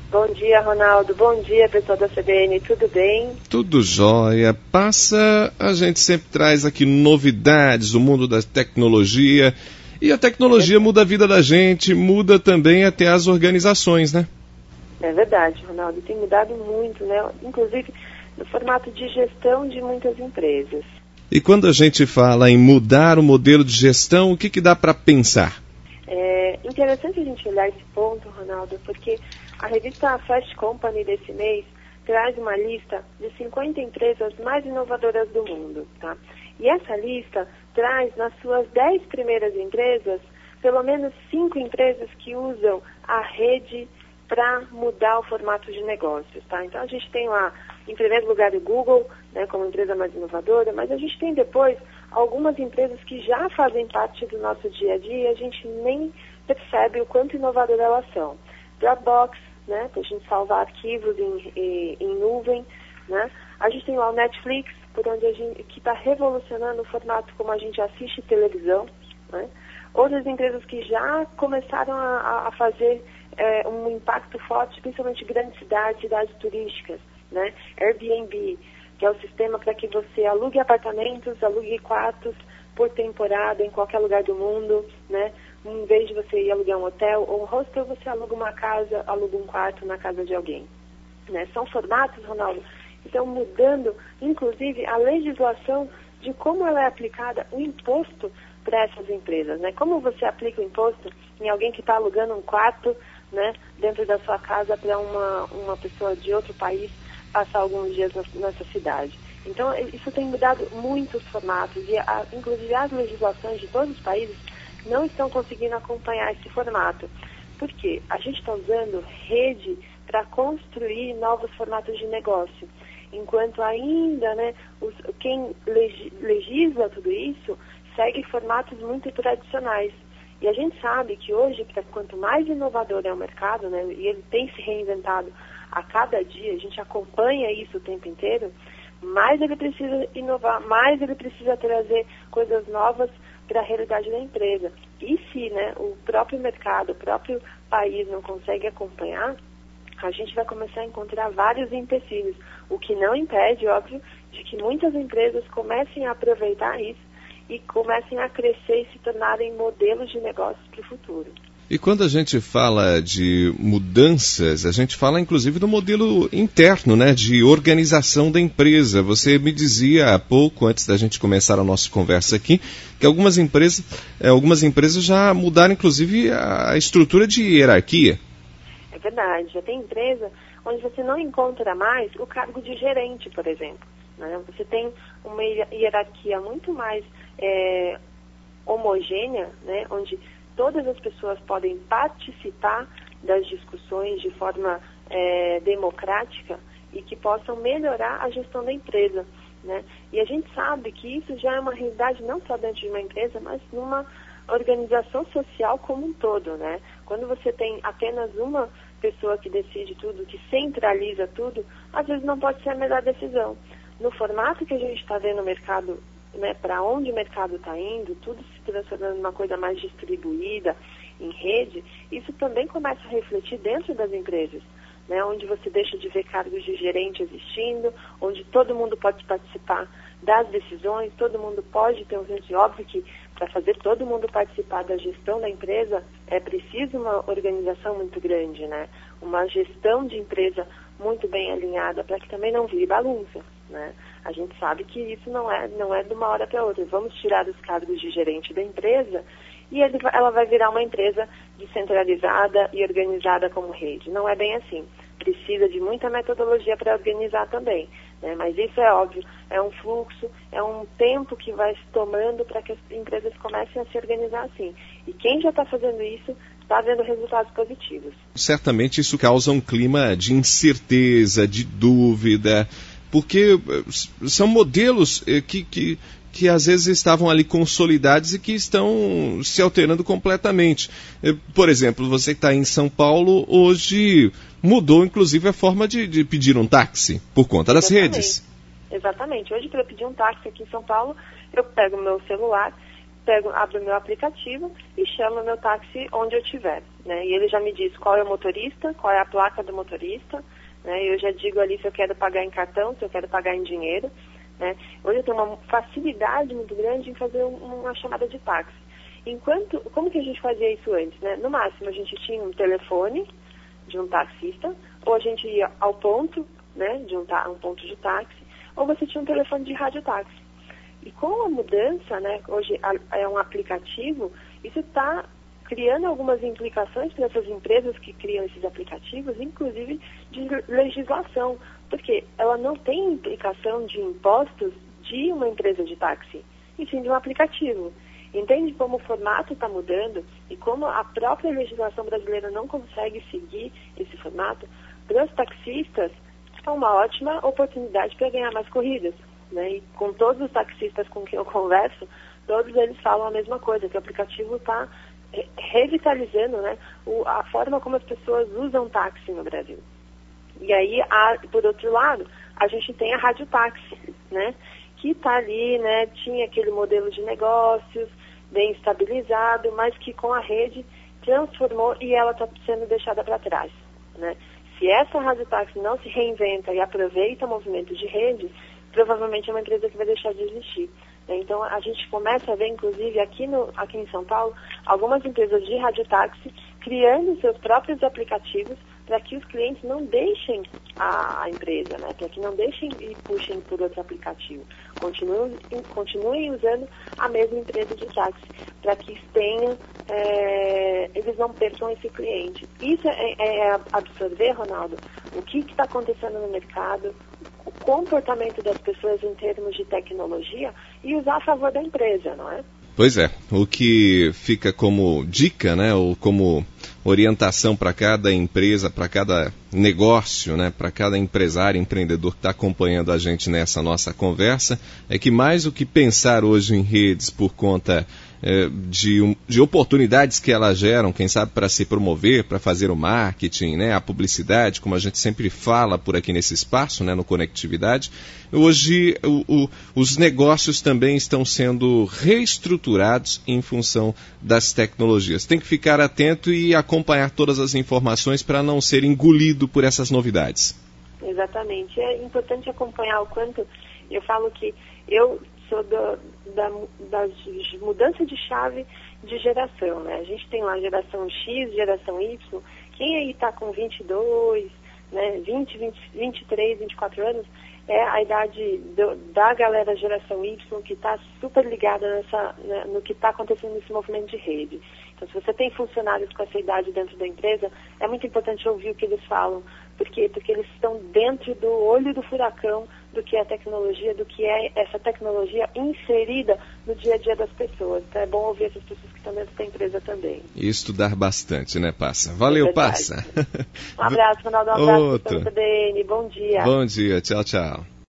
Bom dia, Ronaldo. Bom dia, pessoal da CBN. Tudo bem? Tudo jóia. A gente sempre traz aqui novidades do mundo da tecnologia. E a tecnologia muda a vida da gente, muda também até as organizações, né? É verdade, Ronaldo. Tem mudado muito, né? Inclusive no formato de gestão de muitas empresas. E quando a gente fala em mudar o modelo de gestão, o que dá para pensar? É interessante a gente olhar esse ponto, Ronaldo, porque a revista Fast Company desse mês traz uma lista de 50 empresas mais inovadoras do mundo, tá? E essa lista traz nas suas 10 primeiras empresas, pelo menos 5 empresas que usam a rede para mudar o formato de negócios, tá? Então a gente tem lá, em primeiro lugar, o Google, né, como empresa mais inovadora, mas a gente tem depois algumas empresas que já fazem parte do nosso dia a dia e a gente nem percebe o quanto inovadoras elas são. Dropbox, né, para a gente salvar arquivos em nuvem, né? A gente tem lá o Netflix, por onde que está revolucionando o formato como a gente assiste televisão, né? Outras empresas que já começaram a fazer um impacto forte, principalmente em grandes cidades turísticas, né? Airbnb, que é o sistema para que você alugue apartamentos, alugue quartos por temporada em qualquer lugar do mundo, né? Em vez de você ir alugar um hotel ou um hostel, você aluga uma casa, aluga um quarto na casa de alguém, né? São formatos, Ronaldo, que estão mudando, inclusive, a legislação de como ela é aplicada, o imposto para essas empresas, né? Como você aplica o imposto em alguém que está alugando um quarto, né, dentro da sua casa para uma pessoa de outro país passar alguns dias nessa cidade. Então, isso tem mudado muitos formatos e, inclusive, as legislações de todos os países não estão conseguindo acompanhar esse formato. Por quê? A gente está usando rede para construir novos formatos de negócio, enquanto ainda, né, quem legisla tudo isso segue formatos muito tradicionais. E a gente sabe que hoje, quanto mais inovador é o mercado, né, e ele tem se reinventado a cada dia, a gente acompanha isso o tempo inteiro, mais ele precisa inovar, mais ele precisa trazer coisas novas para a realidade da empresa. E se, né, o próprio mercado, o próprio país não consegue acompanhar, a gente vai começar a encontrar vários empecilhos, o que não impede, óbvio, de que muitas empresas comecem a aproveitar isso e comecem a crescer e se tornarem modelos de negócios para o futuro. E quando a gente fala de mudanças, a gente fala inclusive do modelo interno, né, de organização da empresa. Você me dizia há pouco, antes da gente começar a nossa conversa aqui, que algumas empresas já mudaram inclusive a estrutura de hierarquia. É verdade, já tem empresa onde você não encontra mais o cargo de gerente, por exemplo, né? Você tem uma hierarquia muito mais homogênea, né, onde todas as pessoas podem participar das discussões de forma democrática e que possam melhorar a gestão da empresa, né? E a gente sabe que isso já é uma realidade não só dentro de uma empresa, mas numa organização social como um todo, né? Quando você tem apenas uma pessoa que decide tudo, que centraliza tudo, às vezes não pode ser a melhor decisão. No formato que a gente está vendo no mercado, né, para onde o mercado está indo, tudo se transformando numa coisa mais distribuída, em rede, isso também começa a refletir dentro das empresas, né, onde você deixa de ver cargos de gerente existindo, onde todo mundo pode participar das decisões, todo mundo pode ter um senso. Óbvio que para fazer todo mundo participar da gestão da empresa é preciso uma organização muito grande, né, uma gestão de empresa muito bem alinhada para que também não vire bagunça, né? A gente sabe que isso não é de uma hora para outra. Vamos tirar os cargos de gerente da empresa e ela vai virar uma empresa descentralizada e organizada como rede. Não é bem assim. Precisa de muita metodologia para organizar também, né? Mas isso é óbvio, é um fluxo, é um tempo que vai se tomando para que as empresas comecem a se organizar assim. E quem já está fazendo isso está vendo resultados positivos. Certamente isso causa um clima de incerteza, de dúvida, porque são modelos que às vezes estavam ali consolidados e que estão se alterando completamente. Por exemplo, você que está em São Paulo, hoje mudou inclusive a forma de pedir um táxi por conta das redes. Exatamente. Hoje, para eu pedir um táxi aqui em São Paulo, eu pego o meu celular, abro o meu aplicativo e chamo o meu táxi onde eu estiver, né? E ele já me diz qual é o motorista, qual é a placa do motorista, né? Eu já digo ali se eu quero pagar em cartão, se eu quero pagar em dinheiro, né? Hoje eu tenho uma facilidade muito grande em fazer uma chamada de táxi. Como que a gente fazia isso antes, né? No máximo a gente tinha um telefone de um taxista, ou a gente ia ao ponto, né, de um ponto de táxi, ou você tinha um telefone de radiotáxi. E com a mudança, né, hoje é um aplicativo, isso está criando algumas implicações para essas empresas que criam esses aplicativos, inclusive de legislação, porque ela não tem implicação de impostos de uma empresa de táxi, e sim de um aplicativo. Entende como o formato está mudando e como a própria legislação brasileira não consegue seguir esse formato? Para os taxistas, é uma ótima oportunidade para ganhar mais corridas, né? E com todos os taxistas com quem eu converso, todos eles falam a mesma coisa, que o aplicativo está revitalizando, né, a forma como as pessoas usam táxi no Brasil. E aí, por outro lado, a gente tem a radiotáxi, né, que está ali, né, tinha aquele modelo de negócios bem estabilizado, mas que com a rede transformou e ela está sendo deixada para trás, né? Se essa radiotáxi não se reinventa e aproveita o movimento de rede, provavelmente é uma empresa que vai deixar de existir. Então, a gente começa a ver, inclusive, aqui em São Paulo, algumas empresas de radiotáxi criando seus próprios aplicativos para que os clientes não deixem a empresa, né? Para que não deixem e puxem por outro aplicativo. Continuem usando a mesma empresa de táxi, para que eles não percam esse cliente. Isso é absorver, Ronaldo, o que está acontecendo no mercado, o comportamento das pessoas em termos de tecnologia e usar a favor da empresa, não é? Pois é, o que fica como dica, né, ou como orientação para cada empresa, para cada negócio, né, para cada empresário, empreendedor que está acompanhando a gente nessa nossa conversa, é que mais do que pensar hoje em redes por conta de oportunidades que elas geram, quem sabe para se promover, para fazer o marketing, né, a publicidade, como a gente sempre fala por aqui nesse espaço, né, no Conectividade, hoje os negócios também estão sendo reestruturados em função das tecnologias. Tem que ficar atento e acompanhar todas as informações para não ser engolido por essas novidades. Exatamente. É importante acompanhar o quanto. Eu falo que eu sou da mudança de chave de geração, né? A gente tem lá geração X, geração Y. Quem aí está com 22, né, 23, 24 anos, é a idade da galera geração Y que está super ligada no que está acontecendo nesse movimento de rede. Então, se você tem funcionários com essa idade dentro da empresa, é muito importante ouvir o que eles falam. Por quê? Porque eles estão dentro do olho do furacão do que é a tecnologia, do que é essa tecnologia inserida no dia a dia das pessoas. Então, é bom ouvir essas pessoas que estão dentro da empresa também. E estudar bastante, né, Passa? Valeu, Passa. Um abraço, Ronaldo. Um abraço para o CBN. Bom dia. Bom dia. Tchau, tchau.